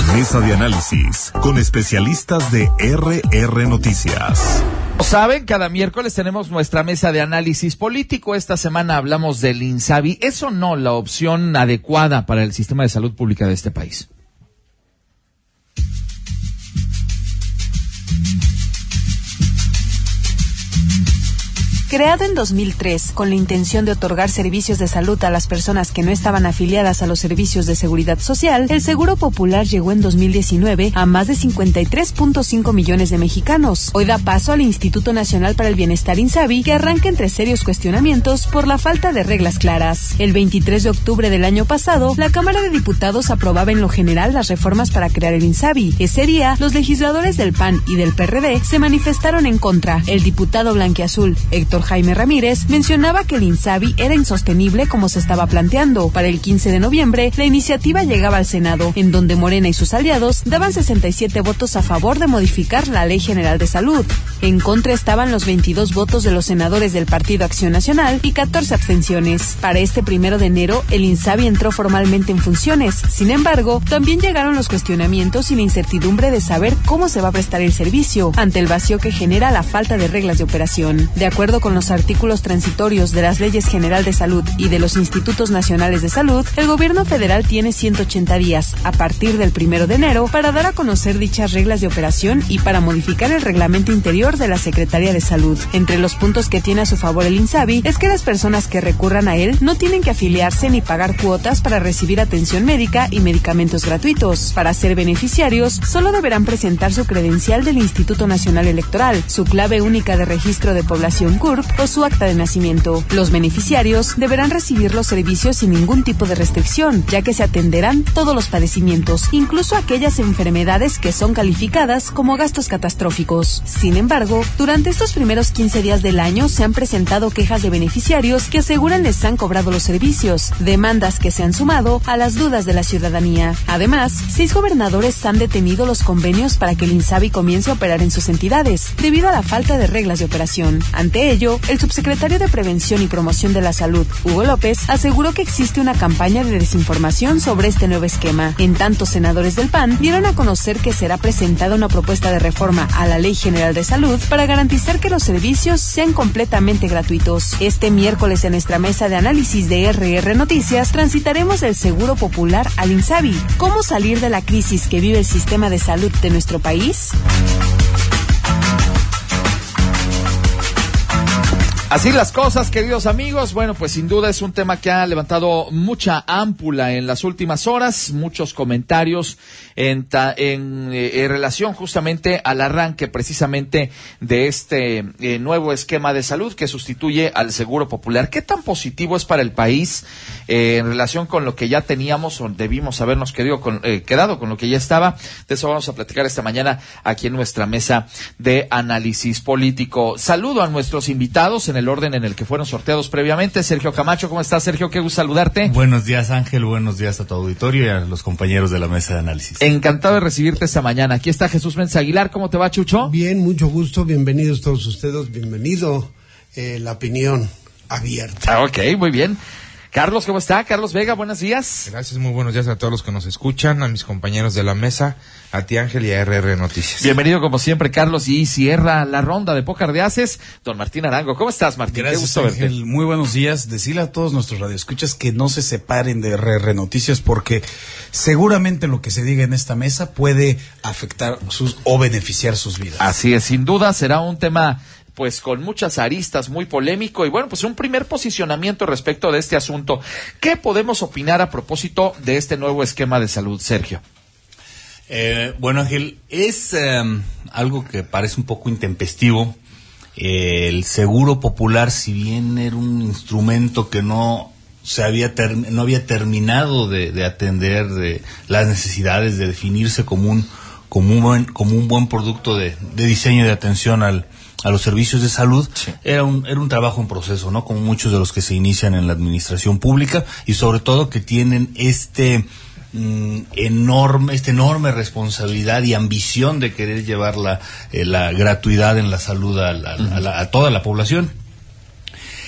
Mesa de análisis con especialistas de RR Noticias. Saben, cada miércoles tenemos nuestra mesa de análisis político. Esta semana hablamos del INSABI. ¿Es o no la opción adecuada para el sistema de salud pública de este país? Creado en 2003 con la intención de otorgar servicios de salud a las personas que no estaban afiliadas a los servicios de seguridad social, el Seguro Popular llegó en 2019 a más de 53.5 millones de mexicanos. Hoy da paso al Instituto Nacional para el Bienestar INSABI, que arranca entre serios cuestionamientos por la falta de reglas claras. El 23 de octubre del año pasado, la Cámara de Diputados aprobaba en lo general las reformas para crear el INSABI. Ese día, los legisladores del PAN y del PRD se manifestaron en contra. El diputado blanquiazul, Héctor Jaime Ramírez, mencionaba que el INSABI era insostenible como se estaba planteando. Para el 15 de noviembre, la iniciativa llegaba al Senado, en donde Morena y sus aliados daban 67 votos a favor de modificar la Ley General de Salud. En contra estaban los 22 votos de los senadores del Partido Acción Nacional y 14 abstenciones. Para este 1 de enero, el INSABI entró formalmente en funciones. Sin embargo, también llegaron los cuestionamientos y la incertidumbre de saber cómo se va a prestar el servicio, ante el vacío que genera la falta de reglas de operación. De acuerdo con los artículos transitorios de las Leyes General de Salud y de los Institutos Nacionales de Salud, el gobierno federal tiene 180 días, a partir del 1 de enero, para dar a conocer dichas reglas de operación y para modificar el reglamento interior de la Secretaría de Salud. Entre los puntos que tiene a su favor el INSABI es que las personas que recurran a él no tienen que afiliarse ni pagar cuotas para recibir atención médica y medicamentos gratuitos. Para ser beneficiarios, solo deberán presentar su credencial del Instituto Nacional Electoral, su clave única de registro de población CURP o su acta de nacimiento. Los beneficiarios deberán recibir los servicios sin ningún tipo de restricción, ya que se atenderán todos los padecimientos, incluso aquellas enfermedades que son calificadas como gastos catastróficos. Sin embargo, durante estos primeros 15 días del año se han presentado quejas de beneficiarios que aseguran les han cobrado los servicios, demandas que se han sumado a las dudas de la ciudadanía. Además, 6 gobernadores han detenido los convenios para que el INSABI comience a operar en sus entidades, debido a la falta de reglas de operación. Ante ello, el subsecretario de Prevención y Promoción de la Salud, Hugo López, aseguró que existe una campaña de desinformación sobre este nuevo esquema. En tanto, senadores del PAN dieron a conocer que será presentada una propuesta de reforma a la Ley General de Salud para garantizar que los servicios sean completamente gratuitos. Este miércoles en nuestra mesa de análisis de RR Noticias transitaremos del Seguro Popular al INSABI. ¿Cómo salir de la crisis que vive el sistema de salud de nuestro país? Así las cosas, queridos amigos. Bueno, pues sin duda es un tema que ha levantado mucha ámpula en las últimas horas, muchos comentarios en relación justamente al arranque precisamente de este nuevo esquema de salud que sustituye al Seguro Popular. ¿Qué tan positivo es para el país en relación con lo que ya teníamos o debimos habernos quedado con lo que ya estaba? De eso vamos a platicar esta mañana aquí en nuestra mesa de análisis político. Saludo a nuestros invitados en el orden en el que fueron sorteados previamente. Sergio Camacho, ¿cómo estás, Sergio? Qué gusto saludarte. Buenos días, Ángel. Buenos días a tu auditorio y a los compañeros de la mesa de análisis. Encantado de recibirte esta mañana. Aquí está Jesús Méndez Aguilar. ¿Cómo te va, Chucho? Bien, mucho gusto. Bienvenidos todos ustedes. Bienvenido. La opinión abierta. Ok, muy bien. Carlos, ¿cómo está? Carlos Vega, buenos días. Gracias, muy buenos días a todos los que nos escuchan, a mis compañeros de la mesa, a ti, Ángel, y a RR Noticias. Bienvenido como siempre, Carlos, y cierra la ronda de pócar de ases, don Martín Arango. ¿Cómo estás, Martín? Gracias, qué gusto Ángel. verte. Muy buenos días. Decirle a todos nuestros radioescuchas que no se separen de RR Noticias porque seguramente lo que se diga en esta mesa puede afectar o beneficiar sus vidas. Así es, sin duda será un tema pues con muchas aristas, muy polémico, y bueno, pues un primer posicionamiento respecto de este asunto. ¿Qué podemos opinar a propósito de este nuevo esquema de salud, Sergio? Bueno, Ángel, es algo que parece un poco intempestivo. El Seguro Popular, si bien era un instrumento que no había terminado de atender de las necesidades de definirse como un buen producto de diseño de atención a los servicios de salud, sí. Era un trabajo en proceso, ¿no? Como muchos de los que se inician en la administración pública y sobre todo que tienen esta enorme responsabilidad y ambición de querer llevar la gratuidad en la salud a toda la población.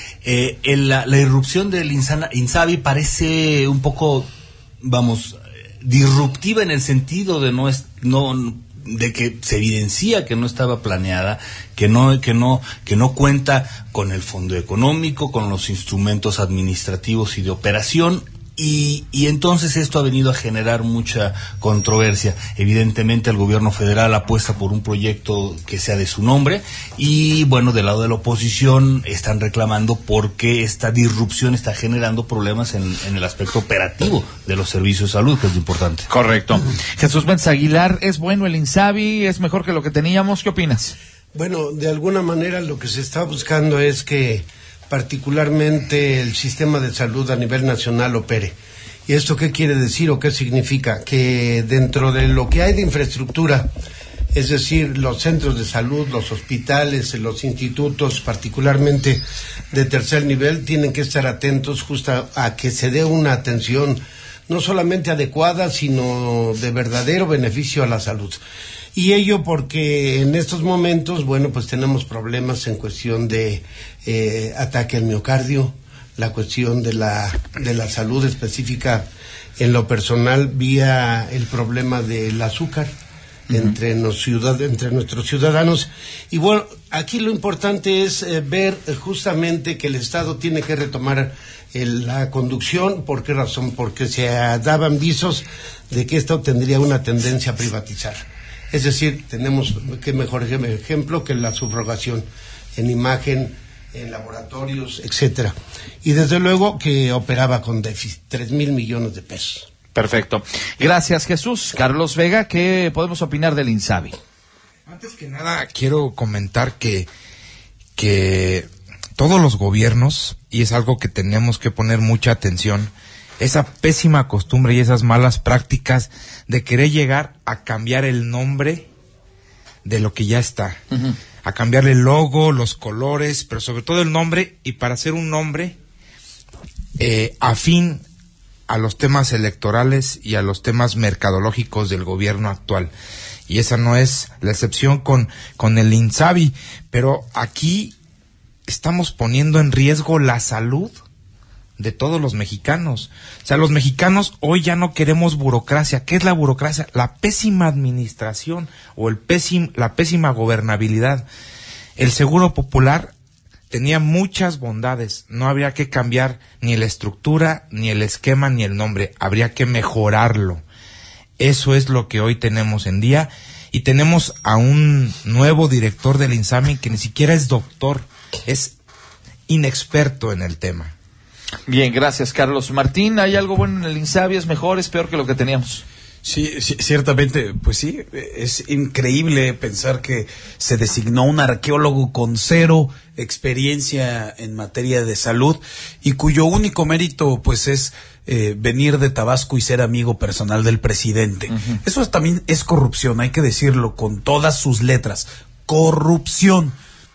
La irrupción del INSABI parece un poco, disruptiva en el sentido de de que se evidencia que no estaba planeada, que no cuenta con el fondo económico, con los instrumentos administrativos y de operación. Y entonces esto ha venido a generar mucha controversia. Evidentemente el gobierno federal apuesta por un proyecto que sea de su nombre y bueno, del lado de la oposición están reclamando porque esta disrupción está generando problemas en el aspecto operativo de los servicios de salud, que es importante. Correcto. Jesús Méndez Aguilar, ¿es bueno el INSABI? ¿Es mejor que lo que teníamos? ¿Qué opinas? Bueno, de alguna manera lo que se está buscando es que particularmente el sistema de salud a nivel nacional opere. ¿Y esto qué quiere decir o qué significa? Que dentro de lo que hay de infraestructura, es decir, los centros de salud, los hospitales, los institutos, particularmente de tercer nivel, tienen que estar atentos justo a que se dé una atención no solamente adecuada, sino de verdadero beneficio a la salud. Y ello porque en estos momentos, bueno, pues tenemos problemas en cuestión de ataque al miocardio, la cuestión de la salud específica en lo personal vía el problema del azúcar entre nuestros ciudadanos. Y bueno, aquí lo importante es ver justamente que el Estado tiene que retomar la conducción. ¿Por qué razón? Porque se daban visos de que esto tendría una tendencia a privatizar. Es decir, tenemos que mejor ejemplo que la subrogación en imagen, en laboratorios, etcétera. Y desde luego que operaba con déficit, 3,000 millones de pesos. Perfecto. Gracias, Jesús. Carlos Vega, ¿qué podemos opinar del INSABI? Antes que nada, quiero comentar que todos los gobiernos, y es algo que tenemos que poner mucha atención, esa pésima costumbre y esas malas prácticas de querer llegar a cambiar el nombre de lo que ya está, a cambiarle el logo, los colores, pero sobre todo el nombre, y para hacer un nombre afín a los temas electorales y a los temas mercadológicos del gobierno actual. Y esa no es la excepción con el INSABI, pero aquí estamos poniendo en riesgo la salud de todos los mexicanos. O sea, los mexicanos hoy ya no queremos burocracia. ¿Qué es la burocracia? La pésima administración o la pésima gobernabilidad. El Seguro Popular tenía muchas bondades. No habría que cambiar ni la estructura, ni el esquema, ni el nombre. Habría que mejorarlo. Eso es lo que hoy tenemos en día. Y tenemos a un nuevo director del INSABI que ni siquiera es doctor, es inexperto en el tema. Bien, gracias, Carlos. Martín, ¿hay algo bueno en el INSABI? ¿Es mejor, es peor que lo que teníamos? Sí, ciertamente, pues sí, es increíble pensar que se designó un arqueólogo con 0 experiencia en materia de salud y cuyo único mérito pues es venir de Tabasco y ser amigo personal del presidente. Eso también es corrupción, hay que decirlo con todas sus letras, corrupción,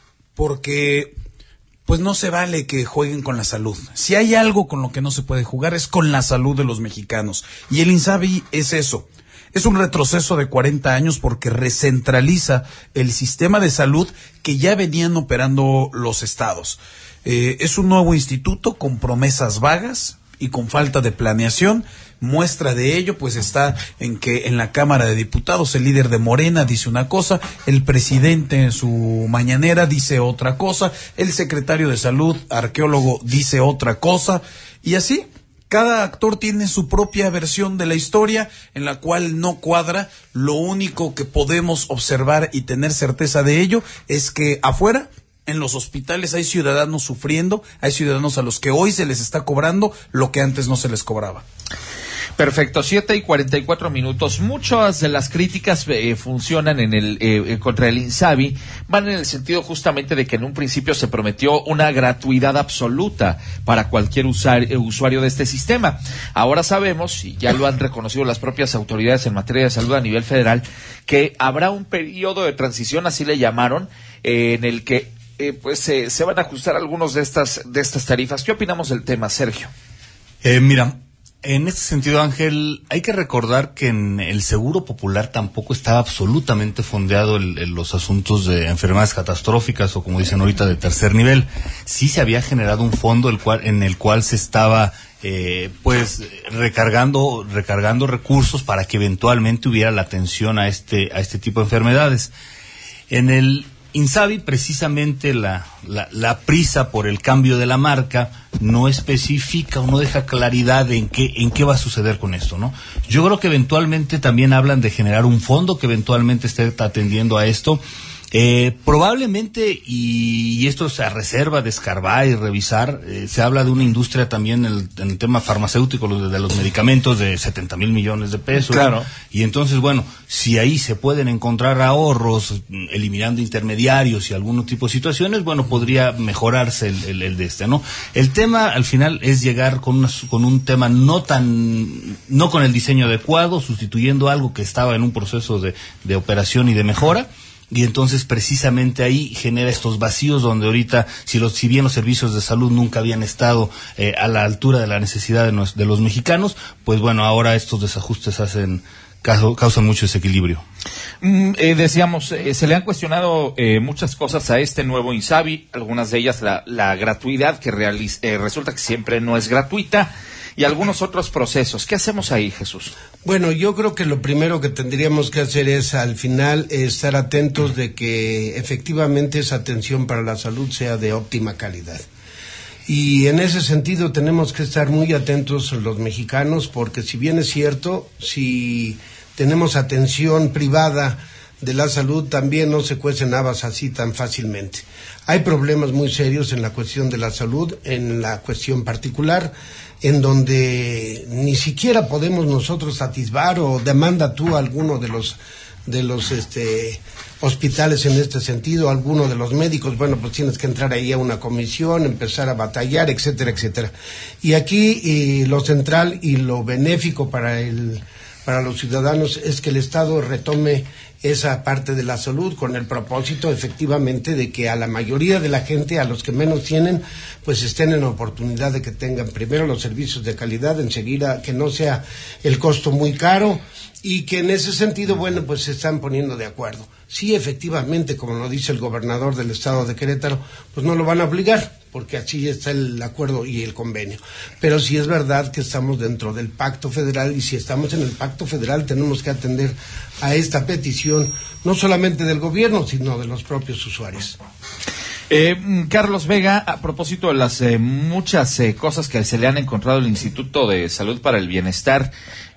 porque pues no se vale que jueguen con la salud. Si hay algo con lo que no se puede jugar es con la salud de los mexicanos. Y el INSABI es eso. Es un retroceso de 40 años porque recentraliza el sistema de salud que ya venían operando los estados. Es un nuevo instituto con promesas vagas y con falta de planeación. Muestra de ello pues está en que en la Cámara de Diputados el líder de Morena dice una cosa, el presidente en su mañanera dice otra cosa, el secretario de Salud, arqueólogo, dice otra cosa, y así cada actor tiene su propia versión de la historia en la cual no cuadra. Lo único que podemos observar y tener certeza de ello es que afuera en los hospitales hay ciudadanos sufriendo, hay ciudadanos a los que hoy se les está cobrando lo que antes no se les cobraba. Perfecto, 7:44. Muchas de las críticas funcionan contra el INSABI, van en el sentido justamente de que en un principio se prometió una gratuidad absoluta para cualquier usuario de este sistema. Ahora sabemos, y ya lo han reconocido las propias autoridades en materia de salud a nivel federal, que habrá un periodo de transición, así le llamaron, en el que se van a ajustar algunos de estas tarifas. ¿Qué opinamos del tema, Sergio? Mira, En este sentido, Ángel, hay que recordar que en el Seguro Popular tampoco estaba absolutamente fondeado los asuntos de enfermedades catastróficas o, como dicen ahorita, de tercer nivel. Sí se había generado un fondo en el cual se estaba recargando recursos para que eventualmente hubiera la atención a este tipo de enfermedades. En el INSABI, precisamente la prisa por el cambio de la marca no especifica o no deja claridad en qué va a suceder con esto, ¿no? Yo creo que eventualmente también hablan de generar un fondo que eventualmente esté atendiendo a esto. Probablemente, y esto se reserva de escarbar y revisar, se habla de una industria también en el tema farmacéutico, de los medicamentos, de 70,000 millones de pesos. Claro. Y entonces, bueno, si ahí se pueden encontrar ahorros, eliminando intermediarios y algún tipo de situaciones, bueno, podría mejorarse el de este, ¿no? El tema, al final, es llegar con un tema no con el diseño adecuado, sustituyendo algo que estaba en un proceso de operación y de mejora. Y entonces precisamente ahí genera estos vacíos donde ahorita, si bien los servicios de salud nunca habían estado a la altura de la necesidad de los mexicanos, pues bueno, ahora estos desajustes causan mucho desequilibrio. Decíamos, se le han cuestionado muchas cosas a este nuevo INSABI, algunas de ellas la gratuidad, que resulta que siempre no es gratuita, y algunos otros procesos. ¿Qué hacemos ahí, Jesús? Bueno, yo creo que lo primero que tendríamos que hacer es, al final, estar atentos de que efectivamente esa atención para la salud sea de óptima calidad. Y en ese sentido tenemos que estar muy atentos los mexicanos, porque si bien es cierto, si tenemos atención privada de la salud, también no se cuecen habas así tan fácilmente. Hay problemas muy serios en la cuestión de la salud, en la cuestión particular, en donde ni siquiera podemos nosotros atisbar, o demanda tú a alguno de los hospitales en este sentido, alguno de los médicos, bueno, pues tienes que entrar ahí a una comisión, empezar a batallar, etcétera, etcétera. Y aquí lo central y lo benéfico para los ciudadanos es que el Estado retome esa parte de la salud, con el propósito efectivamente de que a la mayoría de la gente, a los que menos tienen, pues estén en oportunidad de que tengan primero los servicios de calidad, enseguida que no sea el costo muy caro, y que en ese sentido, bueno, pues se están poniendo de acuerdo. Sí, efectivamente, como lo dice el gobernador del estado de Querétaro, pues no lo van a obligar, porque así está el acuerdo y el convenio. Pero sí es verdad que estamos dentro del pacto federal, y si estamos en el pacto federal tenemos que atender a esta petición, no solamente del gobierno, sino de los propios usuarios. Carlos Vega, a propósito de las muchas cosas que se le han encontrado al Instituto de Salud para el Bienestar,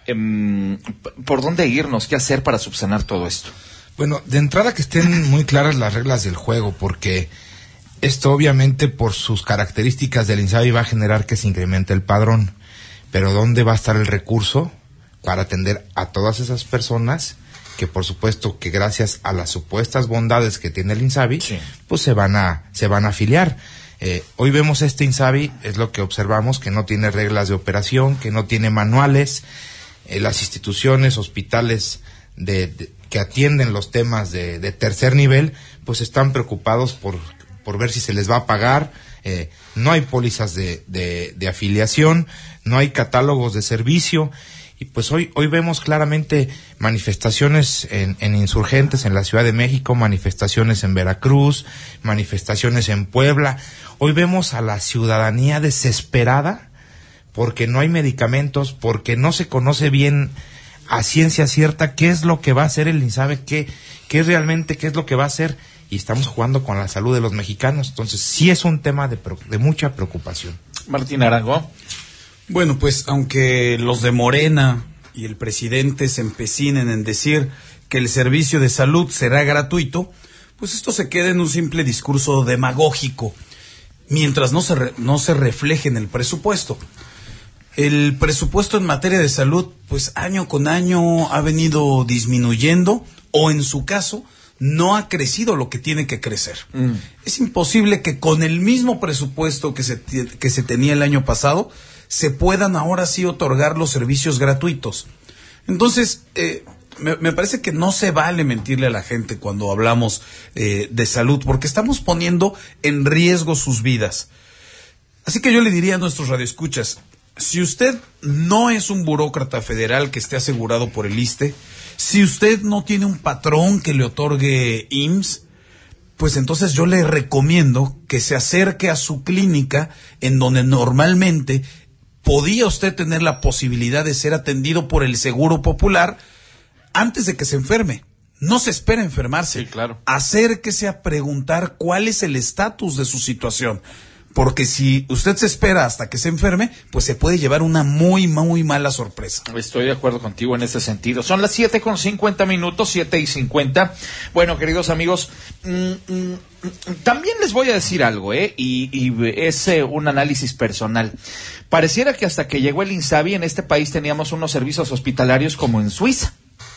¿por dónde irnos? ¿Qué hacer para subsanar todo esto? Bueno, de entrada que estén muy claras las reglas del juego, porque esto obviamente por sus características del INSABI va a generar que se incremente el padrón, pero ¿dónde va a estar el recurso para atender a todas esas personas que, por supuesto, que gracias a las supuestas bondades que tiene el INSABI, sí, pues se van a afiliar? Hoy vemos este INSABI, es lo que observamos, que no tiene reglas de operación, que no tiene manuales. Las instituciones, hospitales que atienden los temas de tercer nivel, pues están preocupados por ver si se les va a pagar. No hay pólizas de afiliación, no hay catálogos de servicio, y pues hoy vemos claramente manifestaciones en Insurgentes en la Ciudad de México, manifestaciones en Veracruz, manifestaciones en Puebla. Hoy vemos a la ciudadanía desesperada porque no hay medicamentos, porque no se conoce bien a ciencia cierta qué es lo que va a hacer el INSABI, qué es lo que va a hacer, y estamos jugando con la salud de los mexicanos. Entonces sí es un tema de mucha preocupación. Martín Arango. Bueno, pues aunque los de Morena y el presidente se empecinen en decir que el servicio de salud será gratuito, pues esto se queda en un simple discurso demagógico, mientras no se refleje en el presupuesto. El presupuesto en materia de salud, pues año con año ha venido disminuyendo, o en su caso, no ha crecido lo que tiene que crecer. Es imposible que con el mismo presupuesto que se tenía el año pasado, se puedan ahora sí otorgar los servicios gratuitos. Entonces, me parece que no se vale mentirle a la gente cuando hablamos de salud, porque estamos poniendo en riesgo sus vidas. Así que yo le diría a nuestros radioescuchas, si usted no es un burócrata federal que esté asegurado por el ISSSTE, si usted no tiene un patrón que le otorgue IMSS, pues entonces yo le recomiendo que se acerque a su clínica en donde normalmente podía usted tener la posibilidad de ser atendido por el Seguro Popular antes de que se enferme. No se espera enfermarse. Sí, claro. Acérquese a preguntar cuál es el estatus de su situación. Porque si usted se espera hasta que se enferme, pues se puede llevar una muy, muy mala sorpresa. Estoy de acuerdo contigo en ese sentido. Son las 7:50, 7:50. Bueno, queridos amigos, también les voy a decir algo, y es un análisis personal. Pareciera que hasta que llegó el INSABI en este país teníamos unos servicios hospitalarios como en Suiza.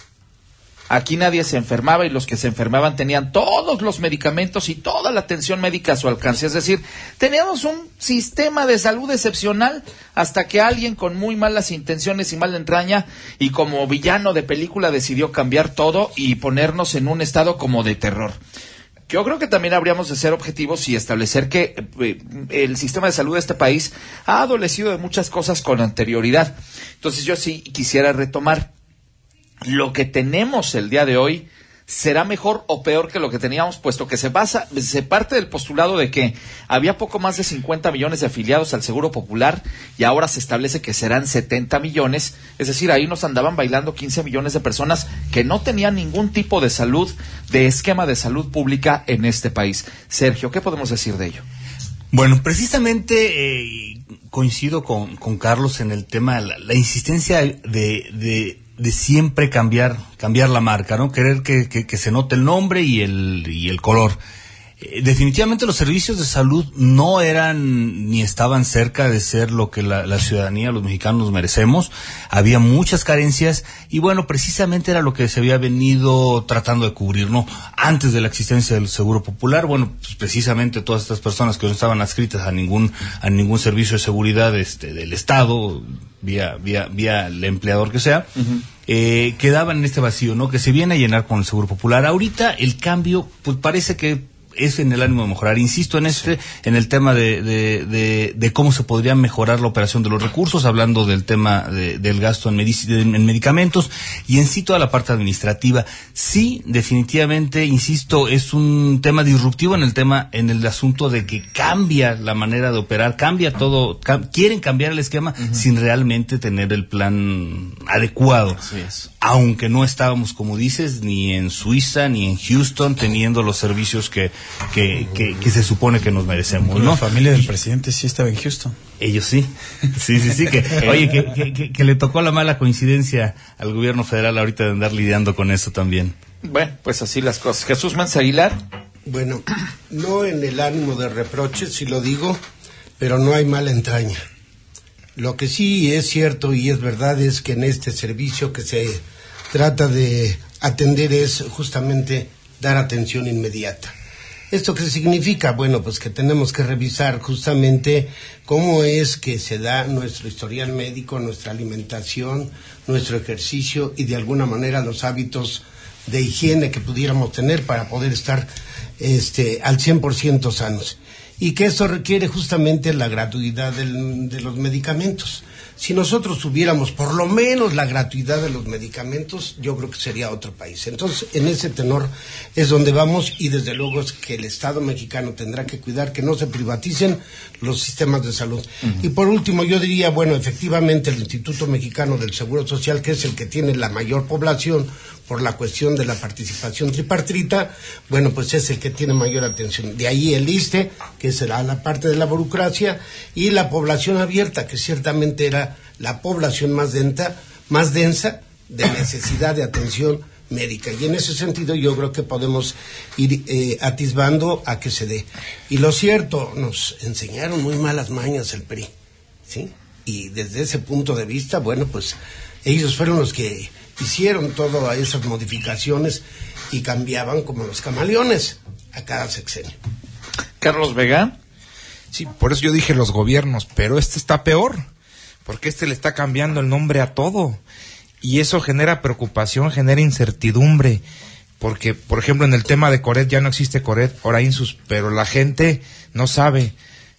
Aquí nadie se enfermaba y los que se enfermaban tenían todos los medicamentos y toda la atención médica a su alcance. Es decir, teníamos un sistema de salud excepcional hasta que alguien con muy malas intenciones y mala entraña y como villano de película decidió cambiar todo y ponernos en un estado como de terror. Yo creo que también habríamos de ser objetivos y establecer que el sistema de salud de este país ha adolecido de muchas cosas con anterioridad. Entonces yo sí quisiera retomar. Lo que tenemos el día de hoy será mejor o peor que lo que teníamos, puesto que se parte del postulado de que había poco más de 50 millones de afiliados al Seguro Popular y ahora se establece que serán 70 millones, es decir, ahí nos andaban bailando 15 millones de personas que no tenían ningún tipo de salud, de esquema de salud pública en este país. Sergio, ¿qué podemos decir de ello? Bueno, precisamente coincido con Carlos en el tema, la insistencia de siempre cambiar la marca, ¿no? Querer que se note el nombre y el color. Definitivamente los servicios de salud no eran ni estaban cerca de ser lo que la ciudadanía, los mexicanos merecemos. Había muchas carencias y bueno, precisamente era lo que se había venido tratando de cubrir, ¿no? Antes de la existencia del Seguro Popular, bueno, pues precisamente todas estas personas que no estaban adscritas a ningún servicio de seguridad del Estado, vía el empleador que sea, quedaban en este vacío, ¿no? Que se viene a llenar con el Seguro Popular. Ahorita el cambio, pues parece que es en el ánimo de mejorar. Insisto en el tema de cómo se podría mejorar la operación de los recursos, hablando del tema del gasto en medicamentos y en sí toda la parte administrativa. Sí, definitivamente, insisto, es un tema disruptivo en el asunto de que cambia la manera de operar, cambia todo, quieren cambiar el esquema sin realmente tener el plan adecuado. Así es. Aunque no estábamos, como dices, ni en Suiza ni en Houston teniendo los servicios que se supone que nos merecemos, ¿no? La familia del presidente sí estaba en Houston. Ellos sí. Sí, que le tocó la mala coincidencia al gobierno federal ahorita de andar lidiando con eso también. Bueno, pues así las cosas. Jesús Mensa Aguilar. Bueno, no en el ánimo de reproche, si lo digo, pero no hay mala entraña. Lo que sí es cierto y es verdad es que en este servicio que se trata de atender es justamente dar atención inmediata. ¿Esto qué significa? Bueno, pues que tenemos que revisar justamente cómo es que se da nuestro historial médico, nuestra alimentación, nuestro ejercicio y de alguna manera los hábitos de higiene que pudiéramos tener para poder estar al 100% sanos. Y que eso requiere justamente la gratuidad de los medicamentos. Si nosotros tuviéramos por lo menos la gratuidad de los medicamentos, yo creo que sería otro país. Entonces, en ese tenor es donde vamos y desde luego es que el Estado mexicano tendrá que cuidar que no se privaticen los sistemas de salud. Y por último, yo diría, bueno, efectivamente el Instituto Mexicano del Seguro Social, que es el que tiene la mayor población por la cuestión de la participación tripartita, bueno, pues es el que tiene mayor atención. De ahí el ISSSTE, que será la parte de la burocracia, y la población abierta, que ciertamente era la población más densa de necesidad de atención médica. Y en ese sentido yo creo que podemos ir atisbando a que se dé. Y lo cierto, nos enseñaron muy malas mañas el PRI, ¿sí? Y desde ese punto de vista, bueno, pues ellos fueron los que hicieron todas esas modificaciones y cambiaban como los camaleones a cada sexenio. Carlos Vega. Sí, por eso yo dije los gobiernos, pero este está peor, porque le está cambiando el nombre a todo, y eso genera preocupación, genera incertidumbre, porque, por ejemplo, en el tema de Coret ya no existe Coret, ahora Insus, pero la gente no sabe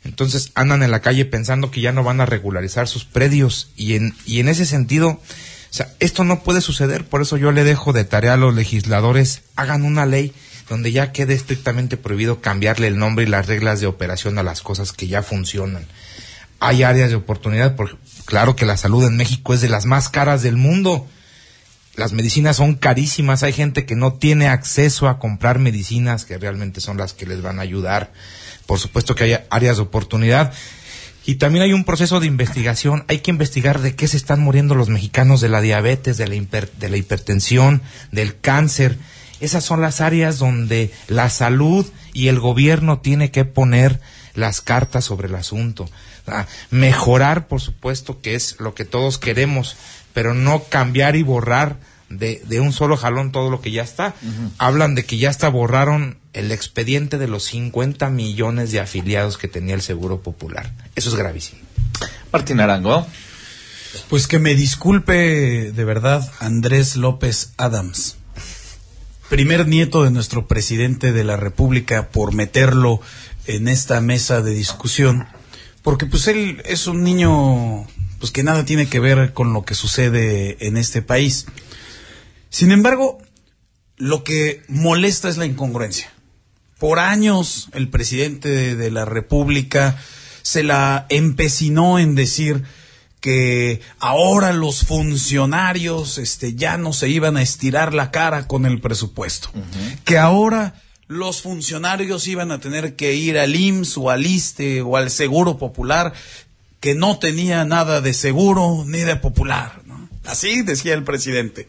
Entonces andan en la calle pensando que ya no van a regularizar sus predios y en ese sentido, o sea, esto no puede suceder. Por eso yo le dejo de tarea a los legisladores, hagan una ley donde ya quede estrictamente prohibido cambiarle el nombre y las reglas de operación a las cosas que ya funcionan. Hay áreas de oportunidad, porque claro que la salud en México es de las más caras del mundo. Las medicinas son carísimas, hay gente que no tiene acceso a comprar medicinas que realmente son las que les van a ayudar. Por supuesto que hay áreas de oportunidad y también hay un proceso de investigación. Hay que investigar de qué se están muriendo los mexicanos, de la diabetes, de la hipertensión, del cáncer. Esas son las áreas donde la salud y el gobierno tiene que poner las cartas sobre el asunto. Mejorar, por supuesto, que es lo que todos queremos, pero no cambiar y borrar de un solo jalón todo lo que ya está. Hablan de que ya hasta borraron el expediente de los 50 millones de afiliados que tenía el Seguro Popular. Eso es gravísimo. Martín Arango. Pues que me disculpe de verdad Andrés López Adams, primer nieto de nuestro presidente de la República, por meterlo en esta mesa de discusión, porque pues él es un niño pues que nada tiene que ver con lo que sucede en este país. Sin embargo, lo que molesta es la incongruencia. Por años el presidente de la República se la empecinó en decir que ahora los funcionarios ya no se iban a estirar la cara con el presupuesto, que ahora los funcionarios iban a tener que ir al IMSS o al ISSSTE o al Seguro Popular, que no tenía nada de seguro ni de popular, ¿no? Así decía el presidente.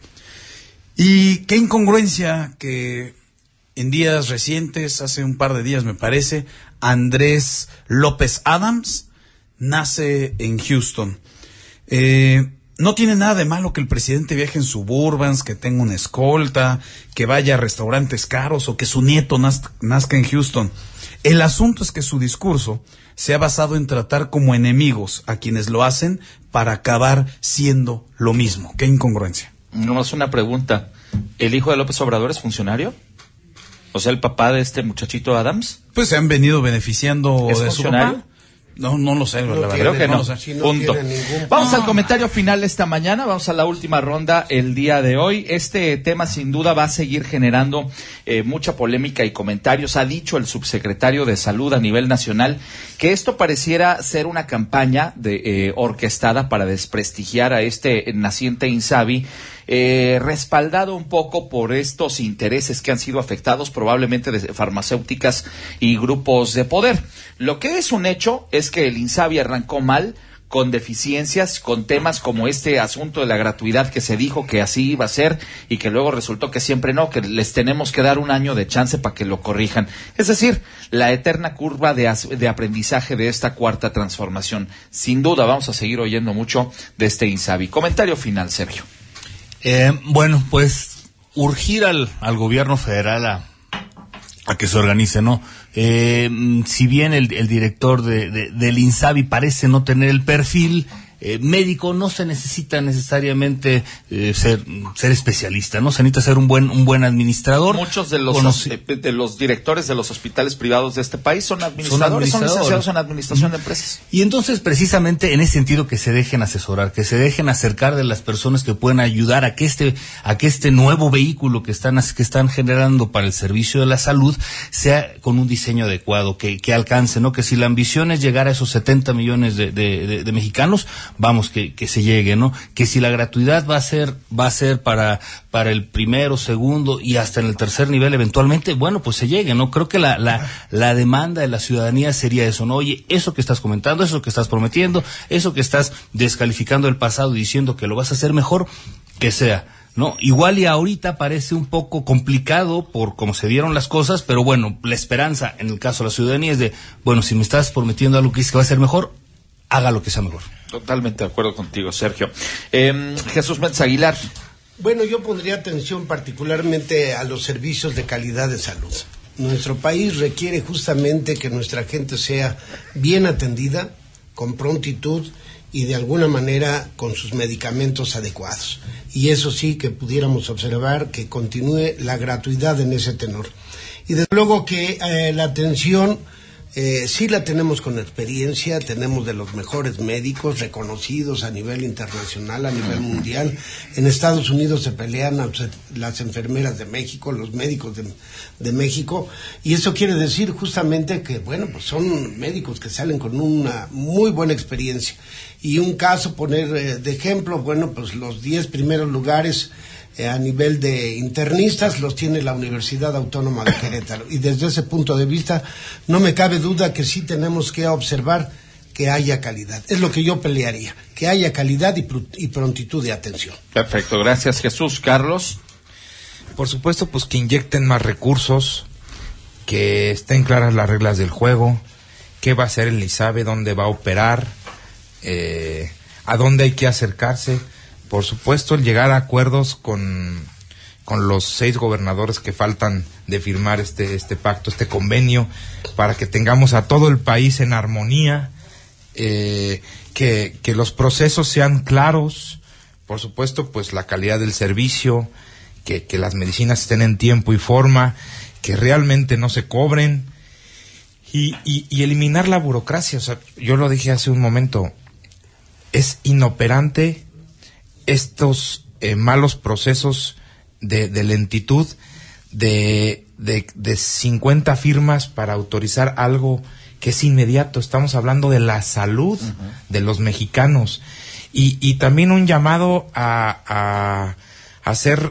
Y qué incongruencia que en días recientes, hace un par de días me parece, Andrés López Adams nace en Houston. No tiene nada de malo que el presidente viaje en Suburbans, que tenga una escolta, que vaya a restaurantes caros o que su nieto nazca en Houston. El asunto es que su discurso se ha basado en tratar como enemigos a quienes lo hacen para acabar siendo lo mismo. Qué incongruencia. No, es una pregunta. ¿El hijo de López Obrador es funcionario? O sea, el papá de este muchachito Adams. Pues se han venido beneficiando ¿Es de funcionario? su papá. No lo sé, la verdad. Creo que no. Lo sé. Si no Punto. tiene ningún... Vamos al comentario final esta mañana, vamos a la última ronda el día de hoy. Este tema sin duda va a seguir generando mucha polémica y comentarios. Ha dicho el subsecretario de Salud a nivel nacional que esto pareciera ser una campaña orquestada para desprestigiar a este naciente INSABI, respaldado un poco por estos intereses que han sido afectados probablemente de farmacéuticas y grupos de poder. Lo que es un hecho es que el INSABI arrancó mal, con deficiencias, con temas como este asunto de la gratuidad que se dijo que así iba a ser y que luego resultó que siempre no, que les tenemos que dar un año de chance para que lo corrijan. Es decir, la eterna curva de aprendizaje de esta cuarta transformación. Sin duda vamos a seguir oyendo mucho de este INSABI. Comentario final, Sergio. Bueno, pues urgir al gobierno federal a que se organice, ¿no? Si bien el director del INSABI parece no tener el perfil médico, no se necesita necesariamente ser especialista, ¿no? Se necesita ser un buen administrador. Muchos de los directores de los hospitales privados de este país son administradores, son licenciados en administración de empresas. Y entonces, precisamente en ese sentido, que se dejen asesorar, que se dejen acercar de las personas que pueden ayudar a que este nuevo vehículo que están generando para el servicio de la salud sea con un diseño adecuado, que alcance, ¿no? Que si la ambición es llegar a esos 70 millones de mexicanos, vamos, que se llegue, ¿no? Que si la gratuidad va a ser para el primero, segundo y hasta en el tercer nivel eventualmente, bueno, pues se llegue, ¿no? Creo que la demanda de la ciudadanía sería eso, ¿no? Oye, eso que estás comentando, eso que estás prometiendo, eso que estás descalificando el pasado y diciendo que lo vas a hacer mejor, que sea, ¿no? Igual y ahorita parece un poco complicado por cómo se dieron las cosas, pero bueno, la esperanza en el caso de la ciudadanía es de, bueno, si me estás prometiendo algo que dices que va a ser mejor, haga lo que sea mejor. Totalmente de acuerdo contigo, Sergio. Jesús Méndez Aguilar. Bueno, yo pondría atención particularmente a los servicios de calidad de salud. Nuestro país requiere justamente que nuestra gente sea bien atendida, con prontitud y de alguna manera con sus medicamentos adecuados. Y eso sí que pudiéramos observar que continúe la gratuidad en ese tenor. Y desde luego que la atención Sí la tenemos con experiencia, tenemos de los mejores médicos reconocidos a nivel internacional, a nivel mundial. En Estados Unidos se pelean las enfermeras de México, los médicos de México, y eso quiere decir justamente que, bueno, pues son médicos que salen con una muy buena experiencia. Y un caso, poner de ejemplo, bueno, pues los 10 primeros lugares a nivel de internistas los tiene la Universidad Autónoma de Querétaro, y desde ese punto de vista no me cabe duda que sí tenemos que observar que haya calidad. Es lo que yo pelearía, que haya calidad y prontitud de atención. Perfecto, gracias Jesús. Carlos. Por supuesto, pues que inyecten más recursos, que estén claras las reglas del juego, qué va a hacer el INSABI, dónde va a operar, a dónde hay que acercarse. Por supuesto, el llegar a acuerdos con los 6 gobernadores que faltan de firmar este pacto, este convenio, para que tengamos a todo el país en armonía, que los procesos sean claros. Por supuesto, pues la calidad del servicio, que las medicinas estén en tiempo y forma, que realmente no se cobren, y eliminar la burocracia. O sea, yo lo dije hace un momento, es inoperante estos malos procesos de lentitud, de 50 firmas para autorizar algo que es inmediato. Estamos hablando de la salud de los mexicanos, y también un llamado a hacer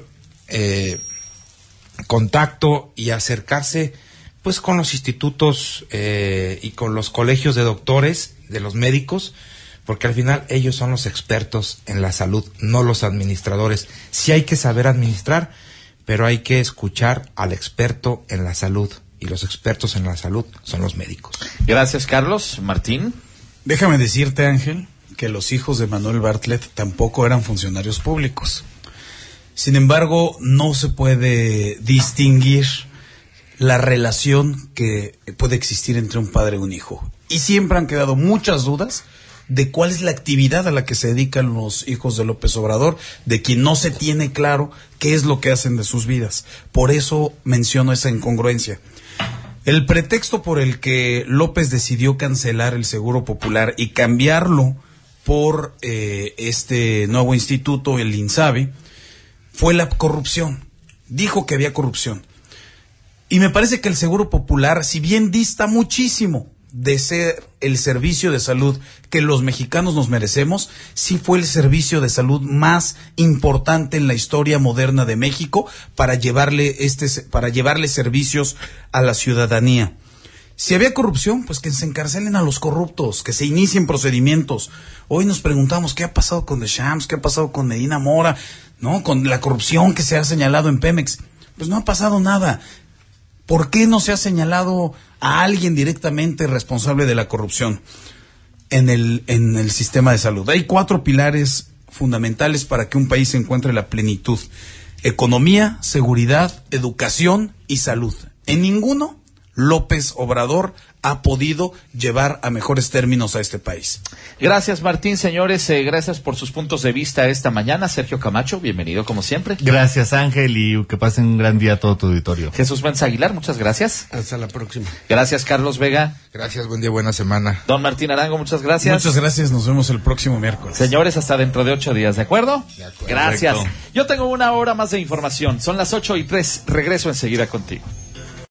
contacto y acercarse pues con los institutos y con los colegios de doctores, de los médicos, porque al final ellos son los expertos en la salud, no los administradores. Sí hay que saber administrar, pero hay que escuchar al experto en la salud, y los expertos en la salud son los médicos. Gracias, Carlos. Martín. Déjame decirte, Ángel, que los hijos de Manuel Bartlett tampoco eran funcionarios públicos. Sin embargo, no se puede distinguir la relación que puede existir entre un padre y un hijo. Y siempre han quedado muchas dudas de cuál es la actividad a la que se dedican los hijos de López Obrador, de quien no se tiene claro qué es lo que hacen de sus vidas. Por eso menciono esa incongruencia. El pretexto por el que López decidió cancelar el Seguro Popular y cambiarlo por este nuevo instituto, el INSABI, fue la corrupción. Dijo que había corrupción. Y me parece que el Seguro Popular, si bien dista muchísimo de ser el servicio de salud que los mexicanos nos merecemos, sí fue el servicio de salud más importante en la historia moderna de México para llevarle servicios a la ciudadanía. Si había corrupción, pues que se encarcelen a los corruptos, que se inicien procedimientos. Hoy nos preguntamos qué ha pasado con Deschamps, qué ha pasado con Medina Mora, ¿no? Con la corrupción que se ha señalado en Pemex. Pues no ha pasado nada. ¿Por qué no se ha señalado a alguien directamente responsable de la corrupción en el sistema de salud? Hay 4 pilares fundamentales para que un país encuentre la plenitud: economía, seguridad, educación y salud. En ninguno López Obrador ha podido llevar a mejores términos a este país. Gracias, Martín. Señores, gracias por sus puntos de vista esta mañana. Sergio Camacho, bienvenido como siempre. Gracias, Ángel, y que pasen un gran día a todo tu auditorio. Jesús Benz Aguilar, muchas gracias. Hasta la próxima. Gracias, Carlos Vega. Gracias, buen día, buena semana. Don Martín Arango, muchas gracias. Muchas gracias, nos vemos el próximo miércoles. Señores, hasta dentro de 8 días, ¿de acuerdo? De acuerdo. Gracias. Correcto. Yo tengo 1 hora más de información. Son las 8:03. Regreso enseguida contigo.